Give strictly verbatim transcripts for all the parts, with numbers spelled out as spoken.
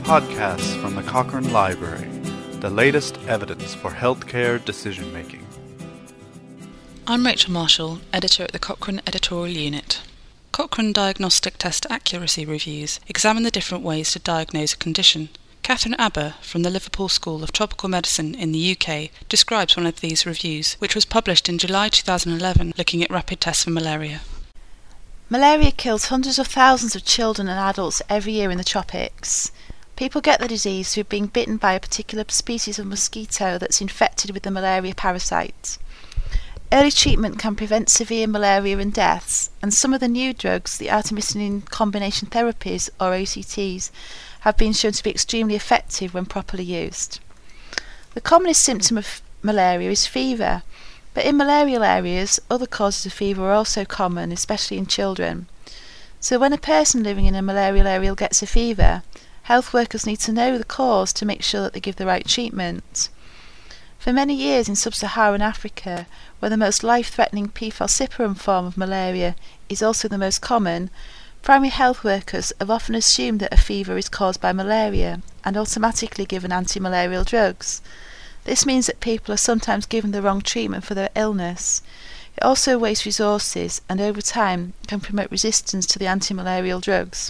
Podcasts from the Cochrane Library, the latest evidence for healthcare decision-making. I'm Rachel Marshall, editor at the Cochrane Editorial Unit. Cochrane Diagnostic Test Accuracy Reviews examine the different ways to diagnose a condition. Catherine Aber, from the Liverpool School of Tropical Medicine in the U K, describes one of these reviews, which was published in July two thousand eleven, looking at rapid tests for malaria. Malaria kills hundreds of thousands of children and adults every year in the tropics. People get the disease through being bitten by a particular species of mosquito that's infected with the malaria parasite. Early treatment can prevent severe malaria and deaths, and some of the new drugs, the artemisinin combination therapies or O C Ts, have been shown to be extremely effective when properly used. The commonest symptom of malaria is fever, but in malarial areas, other causes of fever are also common, especially in children. So when a person living in a malarial area gets a fever, health workers need to know the cause to make sure that they give the right treatment. For many years in sub-Saharan Africa, where the most life-threatening P. falciparum form of malaria is also the most common, primary health workers have often assumed that a fever is caused by malaria and automatically given anti-malarial drugs. This means that people are sometimes given the wrong treatment for their illness. It also wastes resources and over time can promote resistance to the anti-malarial drugs.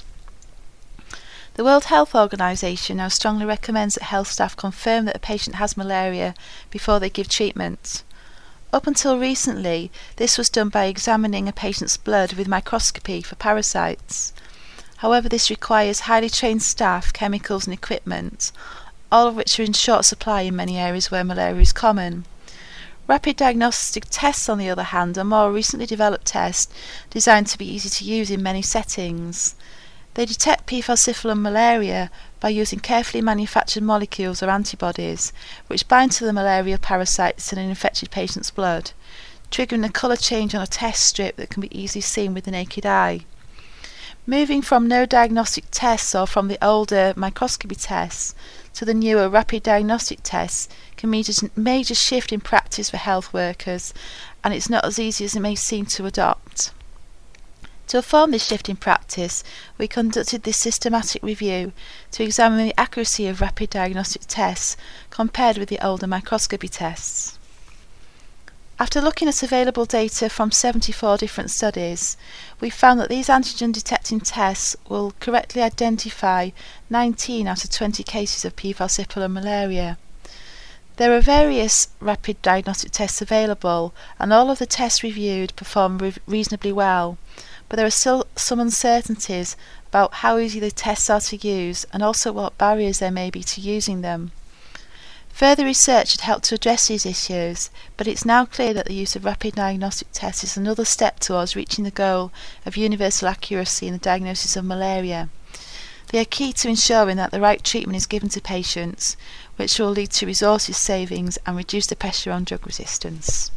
The World Health Organization now strongly recommends that health staff confirm that a patient has malaria before they give treatment. Up until recently, this was done by examining a patient's blood with microscopy for parasites. However, this requires highly trained staff, chemicals and equipment, all of which are in short supply in many areas where malaria is common. Rapid diagnostic tests, on the other hand, are more recently developed tests designed to be easy to use in many settings. They detect P. falciparum malaria by using carefully manufactured molecules or antibodies, which bind to the malarial parasites in an infected patient's blood, triggering a colour change on a test strip that can be easily seen with the naked eye. Moving from no diagnostic tests or from the older microscopy tests to the newer rapid diagnostic tests can mean a major shift in practice for health workers, and it's not as easy as it may seem to adopt. To inform this shift in practice, we conducted this systematic review to examine the accuracy of rapid diagnostic tests compared with the older microscopy tests. After looking at available data from seventy-four different studies, we found that these antigen detecting tests will correctly identify nineteen out of twenty cases of P. falciparum malaria. There are various rapid diagnostic tests available, and all of the tests reviewed perform re- reasonably well, but there are still some uncertainties about how easy the tests are to use and also what barriers there may be to using them. Further research had helped to address these issues, but it's now clear that the use of rapid diagnostic tests is another step towards reaching the goal of universal accuracy in the diagnosis of malaria. They are key to ensuring that the right treatment is given to patients, which will lead to resources savings and reduce the pressure on drug resistance.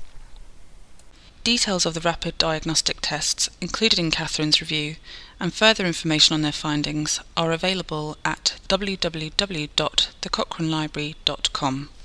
Details of the rapid diagnostic tests included in Catherine's review and further information on their findings are available at w w w dot the cochrane library dot com.